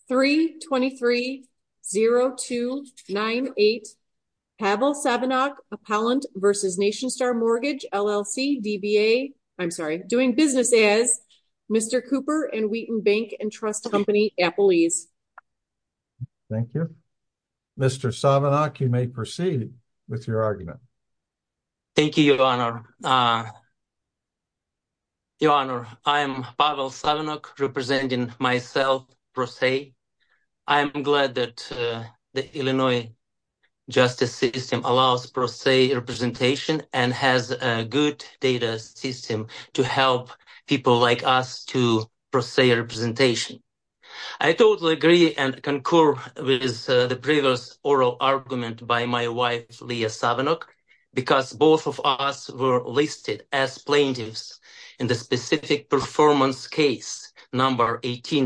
3230298 Pavel Savinok, Appellant versus Nationstar Mortgage, LLC, DBA, doing business as Mr. Cooper and Wheaton Bank and Trust Company, Appalese. Thank you. Mr. Savinok, you may proceed with your argument. Thank you, Your Honor. Your Honor, I am Pavel Savinok, representing myself, pro se. I am glad that the Illinois justice system allows pro se representation and has a good data system to help people like us to pro se representation. I totally agree and concur with the previous oral argument by my wife, Leah Savinok, because both of us were listed as plaintiffs in the specific performance case, number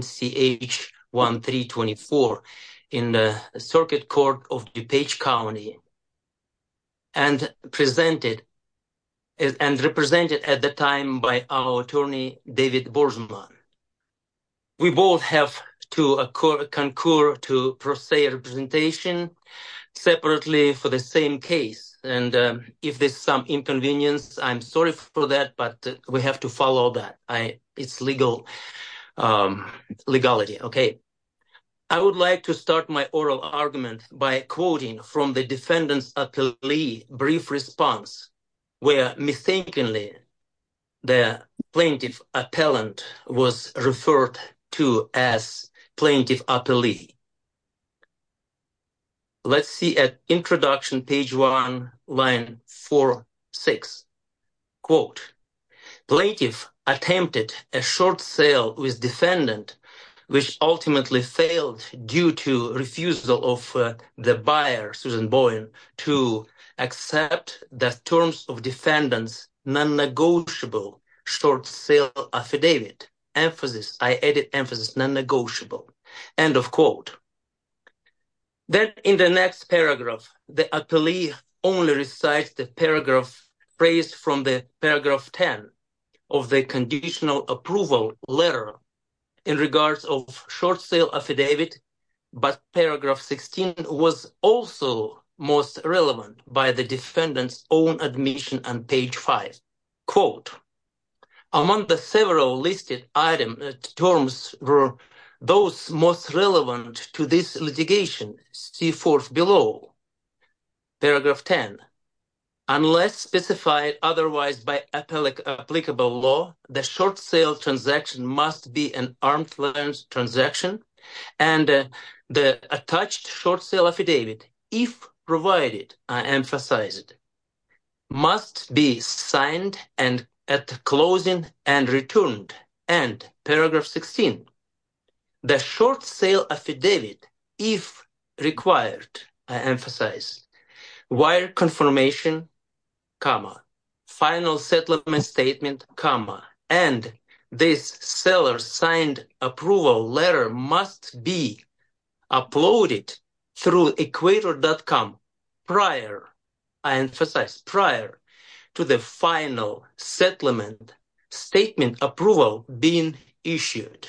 18CH1324, in the Circuit Court of DuPage County, and represented at the time by our attorney, David Borzman. We both have to concur to pro se representation separately for the same case. And if there's some inconvenience, I'm sorry for that, but we have to follow that. It's legality, okay? I would like to start my oral argument by quoting from the defendant's appellee brief response, where mistakenly the plaintiff appellant was referred to as plaintiff appellee. Let's see at introduction, page 1, line 4-6. Quote, plaintiff attempted a short sale with defendant, which ultimately failed due to refusal of the buyer, Susan Boyne, to accept the terms of defendant's non-negotiable short sale affidavit. Emphasis, I added emphasis, non-negotiable. End of quote. Then in the next paragraph, the appellee only recites the paragraph phrase from the paragraph 10 of the conditional approval letter in regards of short sale affidavit, but paragraph 16 was also most relevant by the defendant's own admission on page 5. Quote, among the several listed terms were those most relevant to this litigation, see forth below. Paragraph 10. Unless specified otherwise by applicable law, the short sale transaction must be an arm's length transaction, and the attached short sale affidavit, if provided, I emphasize it, must be signed and at closing and returned. And paragraph 16. The short sale affidavit, if required, I emphasize, wire confirmation, comma, final settlement statement, comma, and this seller's signed approval letter must be uploaded through equator.com prior, I emphasize, prior to the final settlement statement approval being issued.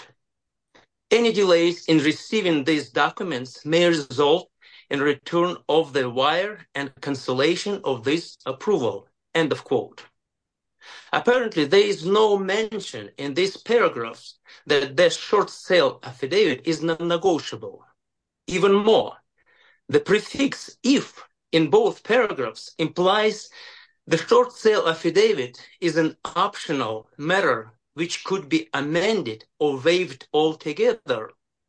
Any delays in receiving these documents may result in return of the wire and cancellation of this approval. End of quote. Apparently, there is no mention in these paragraphs that the short sale affidavit is non-negotiable. Even more, the prefix if in both paragraphs implies the short sale affidavit is an optional matter which could be amended or waived altogether,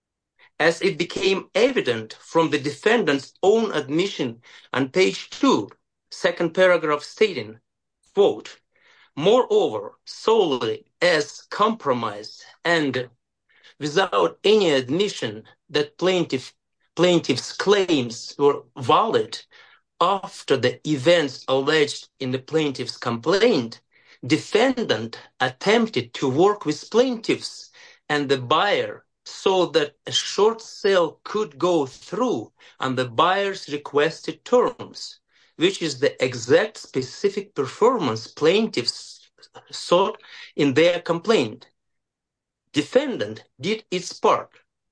as it became evident from the defendant's own admission on page 2, second paragraph stating, quote, moreover, solely as compromised and without any admission that plaintiff's claims were valid after the events alleged in the plaintiff's complaint, defendant attempted to work with plaintiffs and the buyer so that a short sale could go through on the buyer's requested terms, which is the exact specific performance plaintiffs sought in their complaint. Defendant did its part,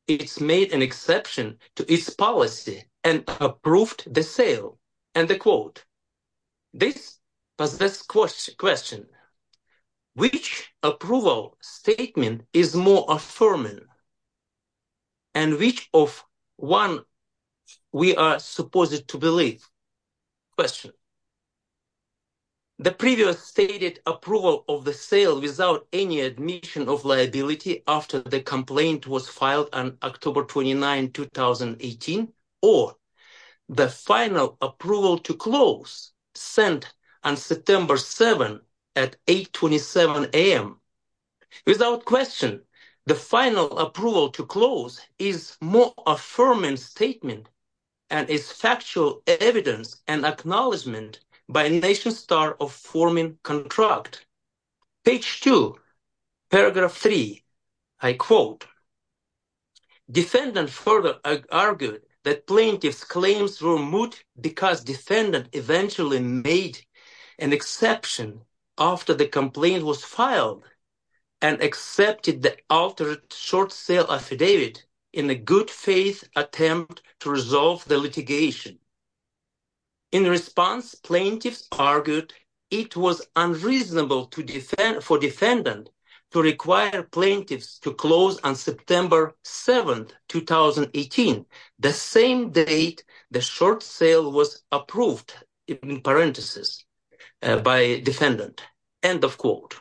it's made an exception to its policy and approved the sale. And the quote. This possesses question. Which approval statement is more affirming? And which of one we are supposed to believe? Question. The previous stated approval of the sale without any admission of liability after the complaint was filed on October 29, 2018, or the final approval to close sent on September 7 at 8:27 a.m. Without question, the final approval to close is more affirming statement and is factual evidence and acknowledgement by Nationstar of forming contract. Page 2, paragraph 3, I quote, defendant further argued that plaintiff's claims were moot because defendant eventually made an exception after the complaint was filed and accepted the altered short sale affidavit in a good faith attempt to resolve the litigation. In response, plaintiffs argued it was unreasonable for defendant to require plaintiffs to close on September 7, 2018, the same date the short sale was approved, in parentheses, by defendant. End of quote.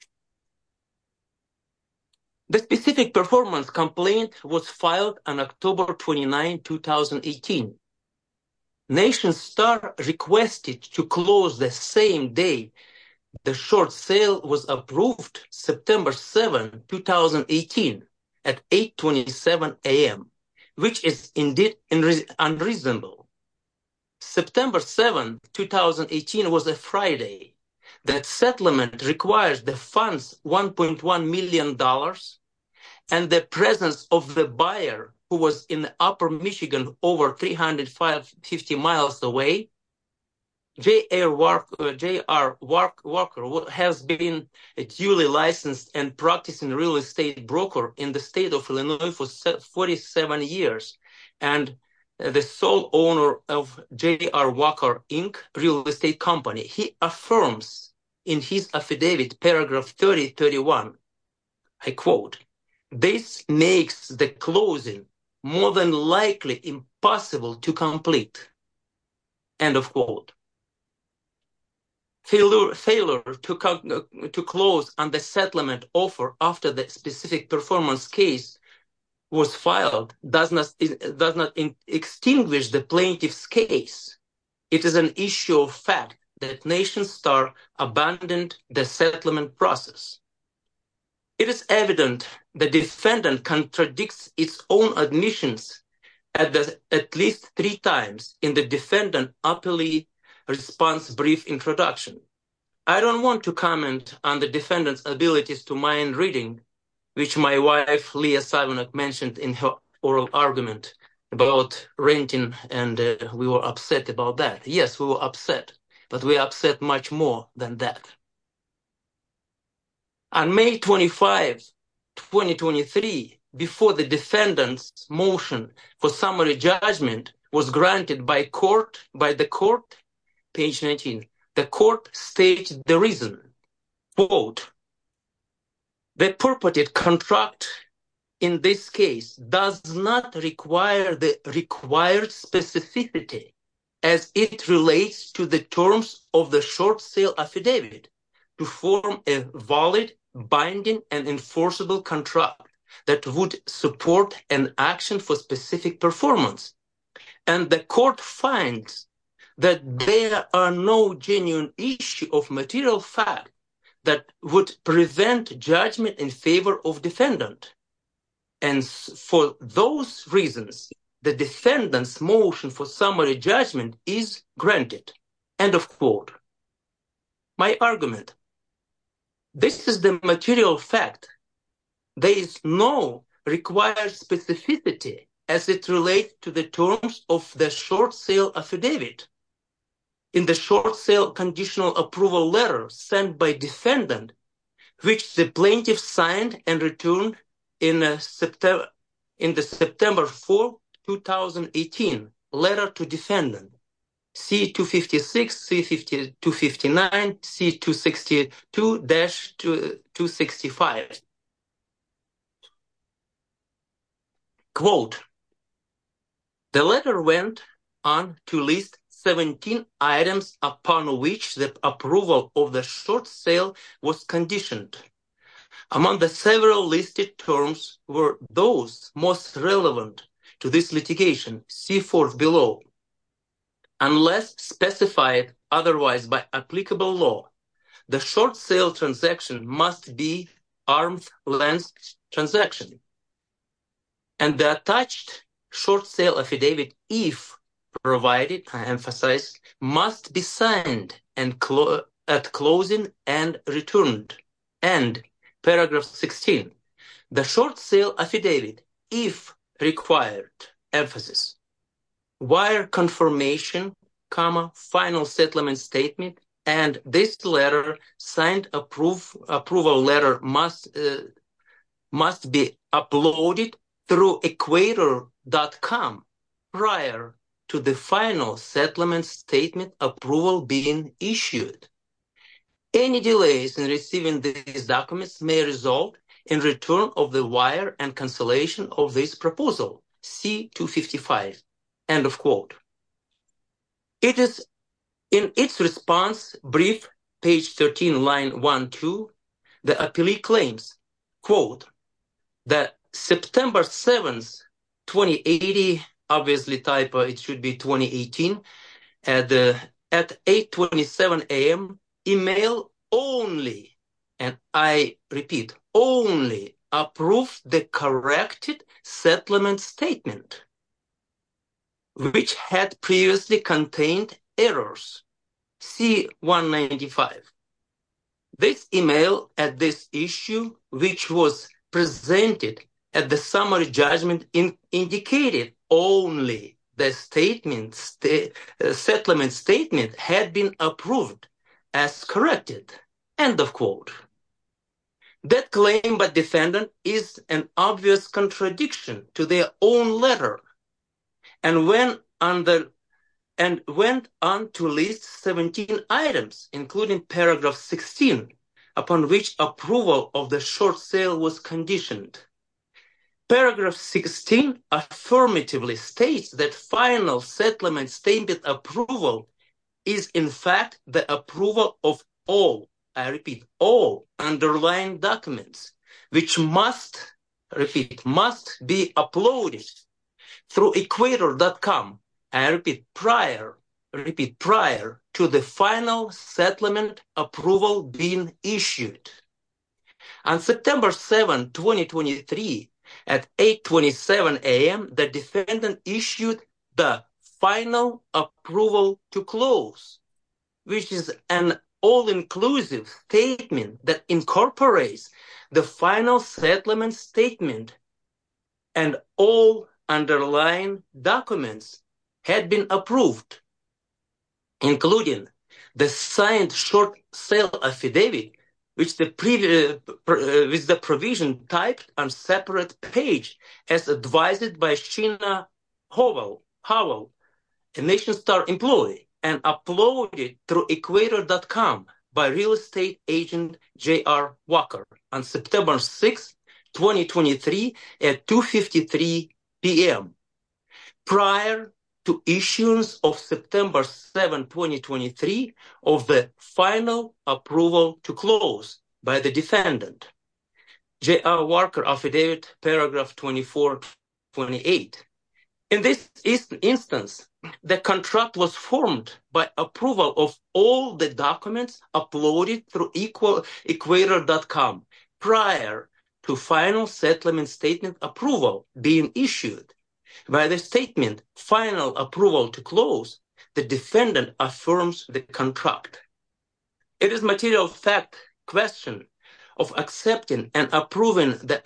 The specific performance complaint was filed on October 29, 2018. Nationstar requested to close the same day the short sale was approved, September 7, 2018, at 8:27 a.m., which is indeed unreasonable. September 7, 2018 was a Friday. That settlement requires the funds $1.1 million and the presence of the buyer who was in Upper Michigan over 350 miles away. J.R. Walker has been a duly licensed and practicing real estate broker in the state of Illinois for 47 years and the sole owner of J.R. Walker, Inc., real estate company. He affirms in his affidavit, paragraph 30-31, I quote, this makes the closing more than likely impossible to complete. End of quote. Failure to close on the settlement offer after the specific performance case was filed does not extinguish the plaintiff's case. It is an issue of fact that Nationstar abandoned the settlement process. It is evident the defendant contradicts its own admissions at least 3 times in the defendant appellee response brief introduction. I don't want to comment on the defendant's abilities to mind reading, which my wife, Leah Savinok, mentioned in her oral argument about renting, and we were upset about that. Yes, we were upset, but we are upset much more than that. On May 25, 2023, before the defendant's motion for summary judgment was granted by the court, page 19, the court stated the reason, quote, the purported contract in this case does not require the required specificity as it relates to the terms of the short sale affidavit to form a valid, binding, and enforceable contract that would support an action for specific performance. And the court finds that there are no genuine issue of material fact that would prevent judgment in favor of defendant. And for those reasons, the defendant's motion for summary judgment is granted. End of quote. My argument. This is the material fact. There is no required specificity as it relates to the terms of the short sale affidavit. In the short sale conditional approval letter sent by defendant, which the plaintiff signed and returned in in the September 4, 2018 letter to defendant, C-256, C-259, C-262-265. Quote, the letter went on to list 17 items upon which the approval of the short sale was conditioned. Among the several listed terms were those most relevant to this litigation, see forth below. Unless specified otherwise by applicable law, the short sale transaction must be arm's length transaction. And the attached short sale affidavit, if provided, I emphasize, must be signed and at closing and returned. And paragraph 16, the short sale affidavit, if required, emphasis, wire confirmation, final settlement statement, and this letter, signed approval letter must be uploaded through Equator.com prior to the final settlement statement approval being issued. Any delays in receiving these documents may result in return of the wire and cancellation of this proposal, C-255, end of quote. It is in its response brief, page 13, line 1-2, the appellee claims, quote, that September 7th, 2080, obviously typo, it should be 2018, at 8:27 a.m., email only, and I repeat, only approved the corrected settlement statement, which had previously contained errors, C-195. This email at this issue, which was presented at the summary judgment, indicated only the settlement statement had been approved as corrected, end of quote. That claim by defendant is an obvious contradiction to their own letter, and went on to list 17 items, including paragraph 16, upon which approval of the short sale was conditioned. Paragraph 16 affirmatively states that final settlement statement approval is in fact the approval of all, I repeat, all underlying documents, which must be uploaded through Equator.com, I repeat, prior to the final settlement approval being issued. On September 7, 2023, at 8:27 a.m., the defendant issued the final approval to close, which is an all-inclusive statement that incorporates the final settlement statement, and all underlying documents had been approved, including the signed short sale affidavit, which with the provision typed on separate page as advised by Sheena Howell, a NationStar employee, and uploaded through Equator.com by real estate agent J.R. Walker on September 6, 2023 at 2:53 p.m. Prior to issuance of September 7, 2023 of the final approval to close by the defendant. J.R. Walker affidavit, paragraph 24-28. In this instance, the contract was formed by approval of all the documents uploaded through Equator.com prior to final settlement statement approval being issued. By the statement, final approval to close, the defendant affirms the contract. It is material fact question of accepting and approving the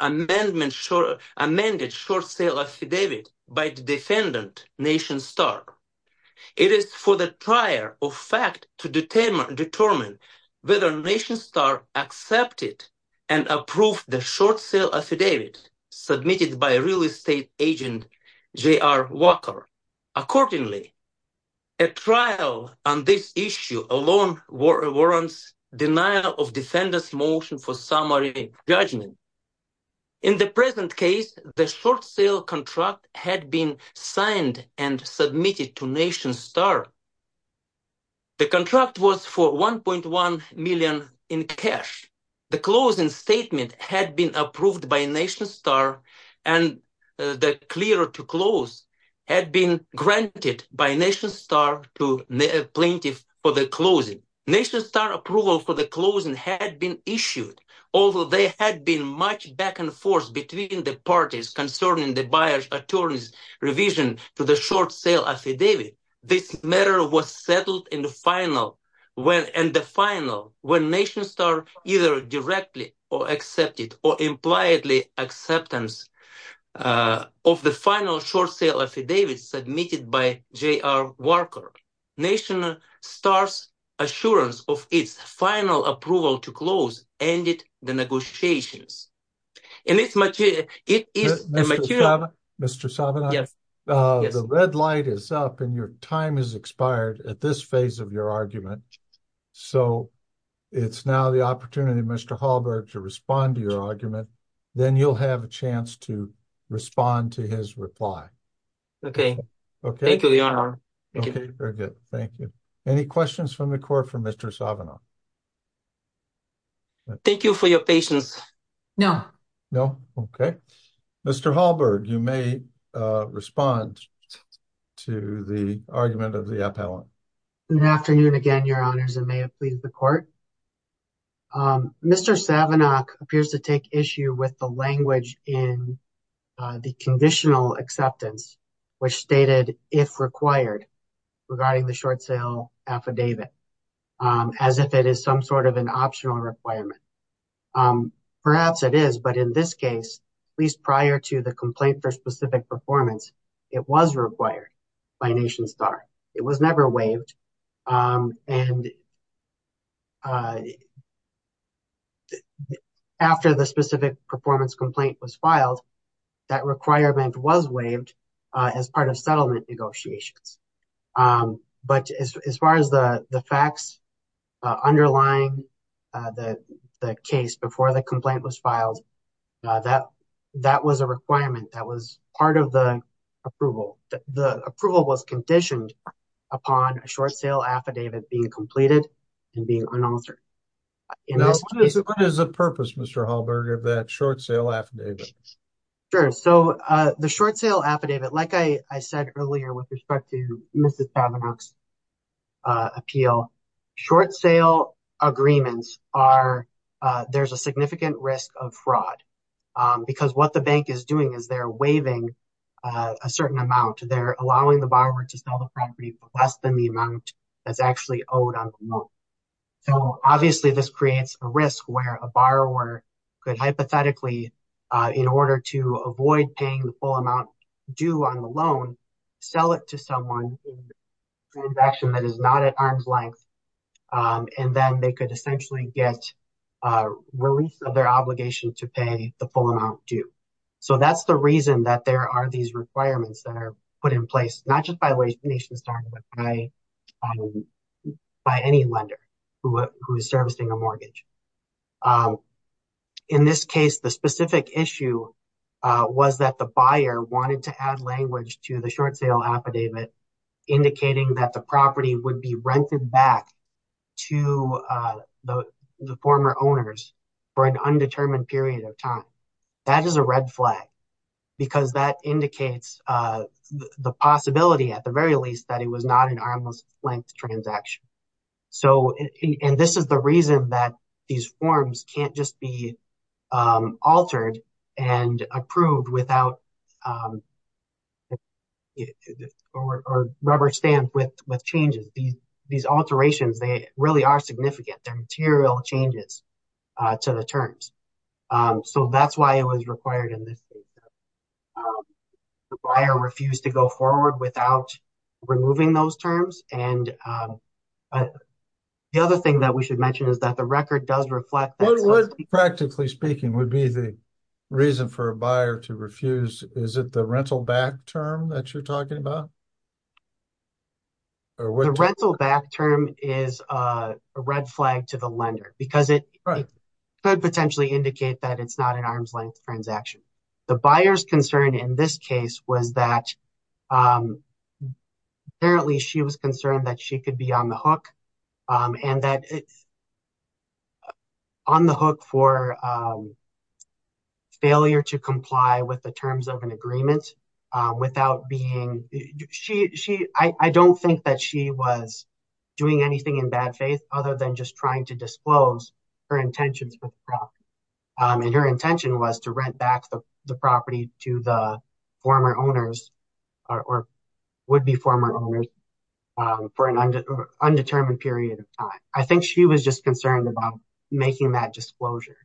amended short sale affidavit by the defendant, NationStar. It is for the trier of fact to determine whether NationStar accepted and approved the short sale affidavit, submitted by real estate agent J.R. Walker. Accordingly, a trial on this issue alone warrants denial of defendant's motion for summary judgment. In the present case, the short sale contract had been signed and submitted to NationStar. The contract was for $1.1 million in cash. The closing statement had been approved by NationStar, and the clear to close had been granted by NationStar to plaintiff for the closing. NationStar approval for the closing had been issued, although there had been much back and forth between the parties concerning the buyer's attorney's revision to the short sale affidavit. This matter was settled in the final when NationStar either directly or accepted or impliedly acceptance of the final short sale affidavit submitted by J.R. Walker. NationStar's assurance of its final approval to close ended the negotiations. And it is a material. Mr. Savanach, yes. The red light is up and your time has expired at this phase of your argument. So it's now the opportunity, Mr. Hallberg, to respond to your argument. Then you'll have a chance to respond to his reply. Okay. Okay. Thank you, Your Honor. Okay, very good. Thank you. Any questions from the court for Mr. Savanach? Thank you for your patience. No. No? Okay. Mr. Hallberg, you may respond to the argument of the appellant. Good afternoon again, Your Honors, and may it please the court. Mr. Savanach appears to take issue with the language in the conditional acceptance, which stated, if required, regarding the short sale affidavit, as if it is some sort of an optional requirement. Perhaps it is, but in this case, at least prior to the complaint for specific performance, it was required by NationStar. It was never waived. And after the specific performance complaint was filed, that requirement was waived as part of settlement negotiations. But as far as the facts underlying the case before the complaint was filed, that was a requirement that was part of the approval. The approval was conditioned upon a short sale affidavit being completed and being unaltered. Now, what is the purpose, Mr. Hallberg, of that short sale affidavit? Sure. So the short sale affidavit, like I said earlier with respect to Mrs. Savanach's appeal, short sale agreements are, there's a significant risk of fraud because what the bank is doing is they're waiving a certain amount. They're allowing the borrower to sell the property for less than the amount that's actually owed on the loan. So obviously this creates a risk where a borrower could hypothetically, in order to avoid paying the full amount due on the loan, sell it to someone in a transaction that is not at arm's length. And then they could essentially get release of their obligation to pay the full amount due. So that's the reason that there are these requirements that are put in place, not just by NationStar, but by any lender who is servicing a mortgage. In this case, the specific issue was that the buyer wanted to add language to the short sale affidavit, indicating that the property would be rented back to the former owners for an undetermined period of time. That is a red flag because that indicates the possibility, at the very least, that it was not an arm's length transaction. So, and this is the reason that these forms can't just be altered and approved without or rubber stamped with changes. These alterations, they really are significant. They're material changes to the terms. So that's why it was required in this case. The buyer refused to go forward without removing those terms. And the other thing that we should mention is that the record does reflect that. What practically speaking would be the reason for a buyer to refuse, is it the rental back term that you're talking about? Or what The term? rental back term is a red flag to the lender because it Right. could potentially indicate that it's not an arm's length transaction. The buyer's concern in this case was that apparently she was concerned that she could be on the hook and that on the hook for failure to comply with the terms of an agreement without being I don't think that she was doing anything in bad faith other than just trying to disclose her intentions for the property. And her intention was to rent back the property to the former owners or would-be former owners for an undetermined period of time. I think she was just concerned about making that disclosure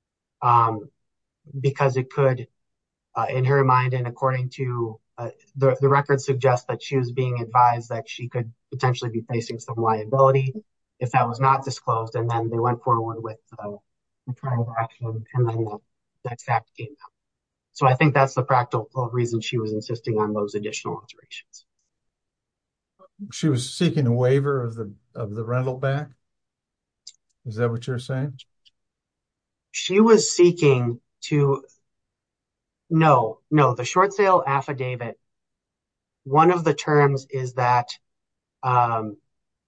because it could, in her mind and according to the record suggests that she was being advised that she could potentially be facing some liability if that was not disclosed. And then they went forward with the transaction and then that fact came out. So I think that's the practical reason she was insisting on those additional alterations. She was seeking a waiver of the rental back? Is that what you're saying? She was seeking to no, the short sale affidavit. One of the terms is that, well,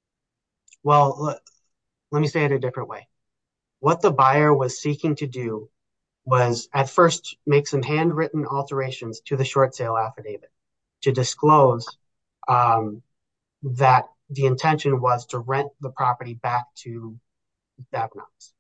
let me say it a different way. What the buyer was seeking to do was at first make some handwritten alterations to the short sale affidavit to disclose that the intention was to rent the property back to Davenants.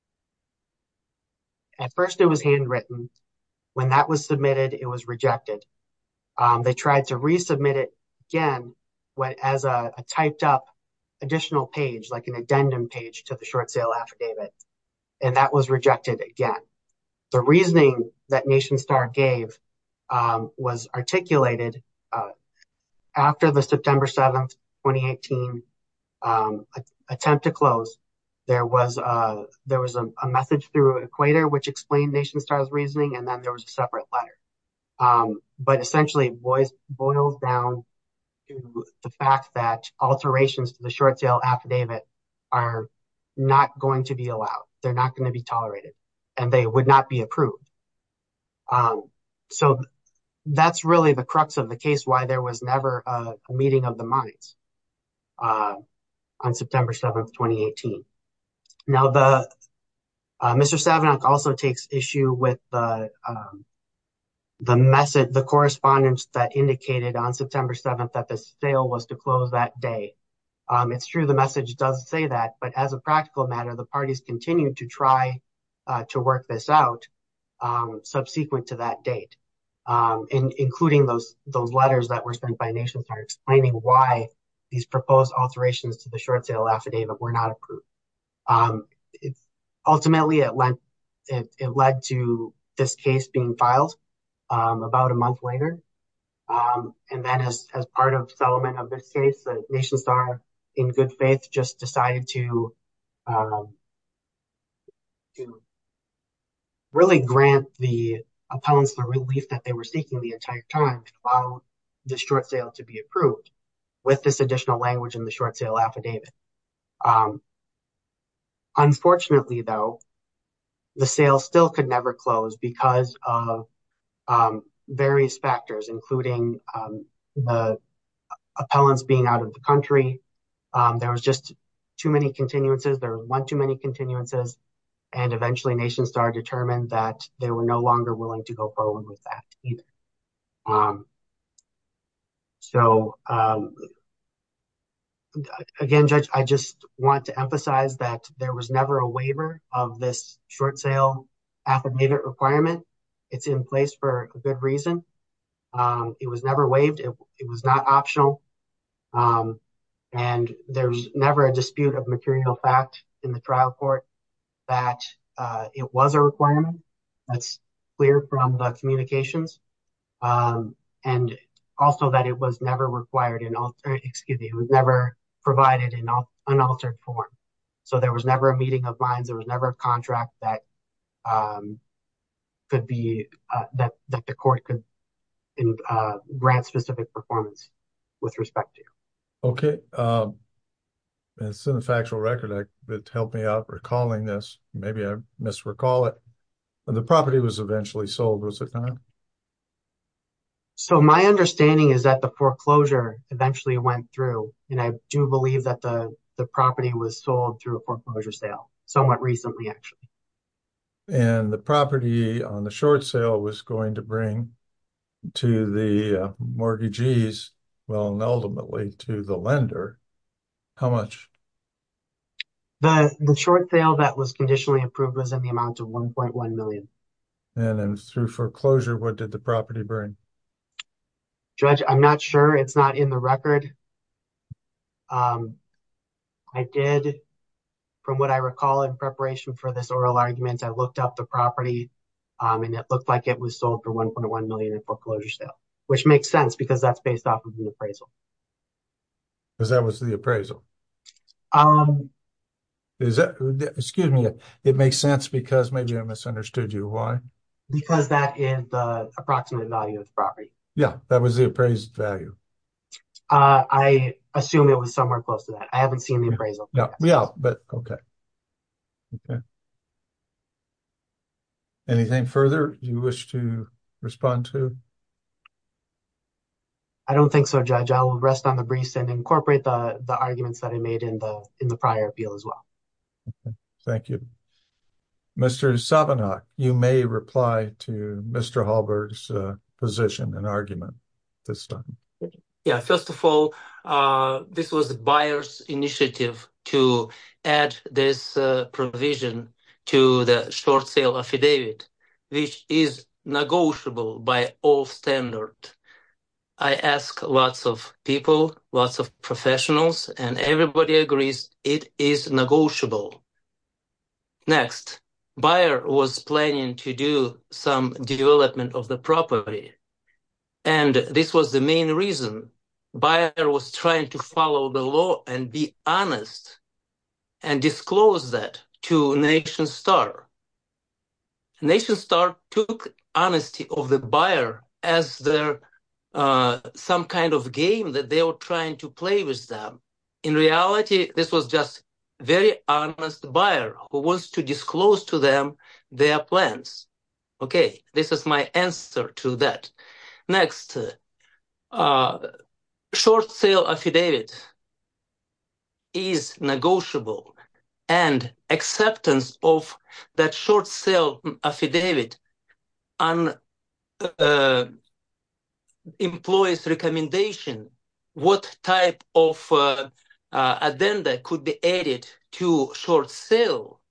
At first, it was handwritten. When that was submitted, it was rejected. They tried to resubmit it again as a typed up additional page, like an addendum page to the short sale affidavit, and that was rejected again. The reasoning that NationStar gave was articulated after the September 7th, 2018 attempt to close. There was a message through Equator which explained NationStar's reasoning, and then there was a separate letter. But essentially, it boils down to the fact that alterations to the short sale affidavit are not going to be allowed. They're not going to be tolerated, and they would not be approved. So that's really the crux of the case, why there was never a meeting of the minds on September 7th, 2018. Now, Mr. Savinock also takes issue with the message, the correspondence that indicated on September 7th that the sale was to close that day. It's true, the message does say that, but as a practical matter, the parties continued to try to work this out subsequent to that date, including those letters that were sent by NationStar explaining why these proposed alterations to the short sale affidavit were not approved. Ultimately, it led to this case being filed about a month later. And then as part of settlement of this case, the NationStar, in good faith, just decided to really grant the appellants the relief that they were seeking the entire time to allow the short sale to be approved with this additional language in the short sale affidavit. Unfortunately, though, the sale still could never close because of various factors, including the appellants being out of the country. There was just too many continuances. There was one too many continuances. And eventually NationStar determined that they were no longer willing to go forward with that either. Again, Judge, I just want to emphasize that there was never a waiver of this short sale affidavit requirement. It's in place for a good reason. It was never waived. It was not optional. And there's never a dispute of material fact in the trial court that it was a requirement. That's clear from the communications. And also that it was never required it was never provided in unaltered form. So there was never a meeting of minds. There was never a contract that could be that the court could grant specific performance with respect to. Okay. It's in the factual record. It helped me out recalling this. Maybe I misrecall it. The property was eventually sold, was it not? So my understanding is that the foreclosure eventually went through, and I do believe that the property was sold through a foreclosure sale somewhat recently, actually. And the property on the short sale was going to bring to the mortgagees, well, and ultimately to the lender, how much? The short sale that was conditionally approved was in the amount of $1.1 million. And then through foreclosure, what did the property bring? Judge, I'm not sure. It's not in the record. I did, from what I recall in preparation for this oral argument, I looked up the property, and it looked like it was sold for $1.1 million in foreclosure sale, which makes sense because that's based off of an appraisal. Because that was the appraisal. Excuse me, it makes sense because maybe I misunderstood you. Why? Because that is the approximate value of the property. Yeah, that was the appraised value. I assume it was somewhere close to that. I haven't seen the appraisal. Yeah, but okay. Okay. Anything further you wish to respond to? I don't think so, Judge. I will rest on the briefs and incorporate the arguments that I made in the prior appeal as well. Okay. Thank you. Mr. Savanach, you may reply to Mr. Hallberg's position and argument this time. Yeah, first of all, this was the buyer's initiative to add this provision to the short sale affidavit, which is negotiable by all standards. I ask lots of people, lots of professionals, and everybody agrees it is negotiable. Next, buyer was planning to do some development of the property. And this was the main reason. Buyer was trying to follow the law and be honest and disclose that to NationStar. NationStar took honesty of the buyer as their some kind of game that they were trying to play with them. In reality, this was just very honest buyer who wants to disclose to them their plans. Okay, this is my answer to that. Next, short sale affidavit is negotiable, and acceptance of that short sale affidavit on employee's recommendation, what type of addenda could be added to short sale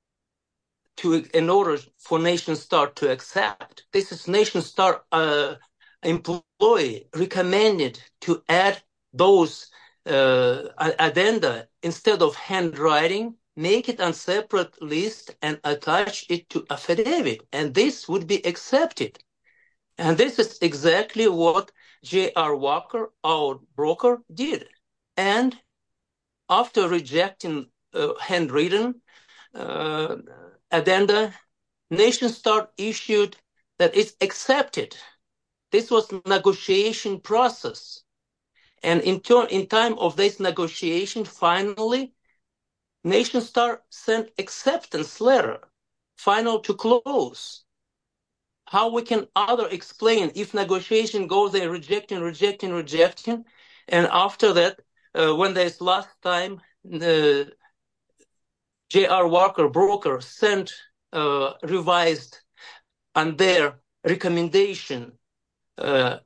in order for NationStar to accept. This is NationStar employee recommended to add those addenda instead of handwriting, make it on separate list and attach it to affidavit, and this would be accepted. And this is exactly what J.R. Walker, our broker, did. And after rejecting handwritten addenda, NationStar issued that it's accepted. This was negotiation process. And in time of this negotiation, finally, NationStar sent acceptance letter, final to close. How we can other explain if negotiation goes there rejecting, and after that, when there's last time, the J.R. Walker broker sent revised on their recommendation for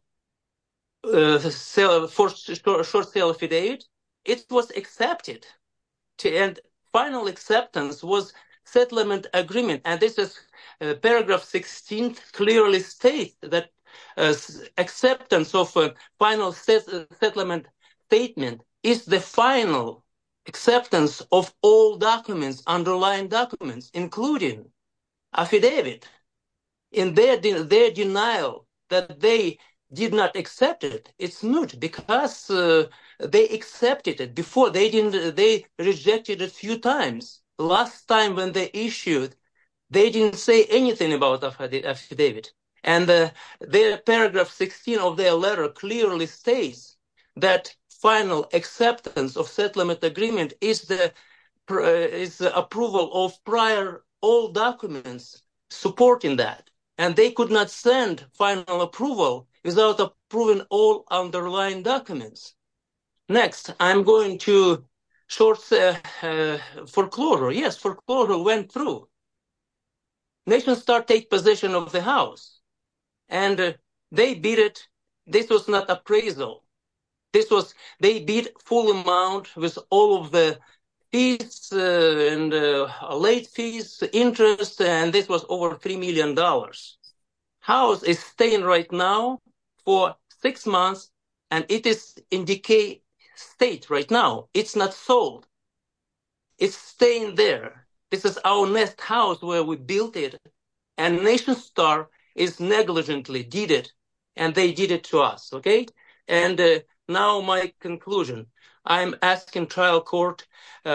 short sale affidavit, it was accepted. And final acceptance was settlement agreement. And this is paragraph 16 clearly states that acceptance of a final settlement statement is the final acceptance of all documents, underlying documents, including affidavit. In their denial that they did not accept it, it's moot because they accepted it before. They rejected it a few times. Last time when they issued They didn't say anything about affidavit. And their paragraph 16 of their letter clearly states that final acceptance of settlement agreement is the approval of prior all documents supporting that. And they could not send final approval without approving all underlying documents. Next, I'm going to short foreclosure. Yes, foreclosure went through. NationStar take possession of the house, and they bid it. This was not appraisal. They bid full amount with all of the fees and late fees, interest, and this was over $3 million. House is staying right now for 6 months, and it is in decay state right now. It's not sold. It's staying there. This is our nest house where we built it, and NationStar is negligently did it, and they did it to us, okay? And now my conclusion. I'm asking trial court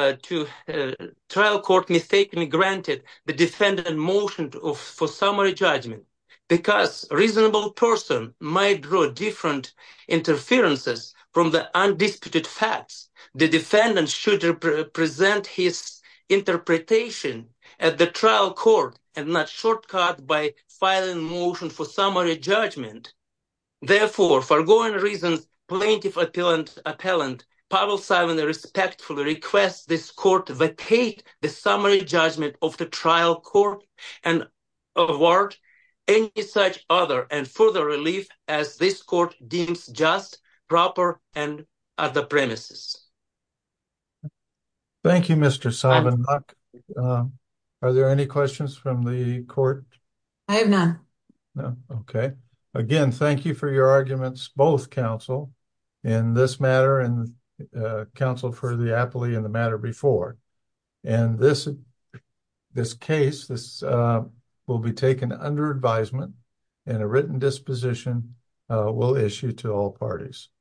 mistakenly granted the defendant motion for summary judgment because reasonable person might draw different inferences from the undisputed facts. The defendant should present his interpretation at the trial court and not shortcut by filing motion for summary judgment. Therefore, foregoing reasons, plaintiff appellant Pavel Simon respectfully requests this court vacate the summary judgment of the trial court and award any such other and further relief as this court deems just, proper, and at the premises. Thank you, Mr. Savinok. Are there any questions from the court? I have none. No? Okay. Again, thank you for your arguments, both counsel, in this matter and counsel for the appellee in the matter before. And this case will be taken under advisement and a written disposition will issue to all parties.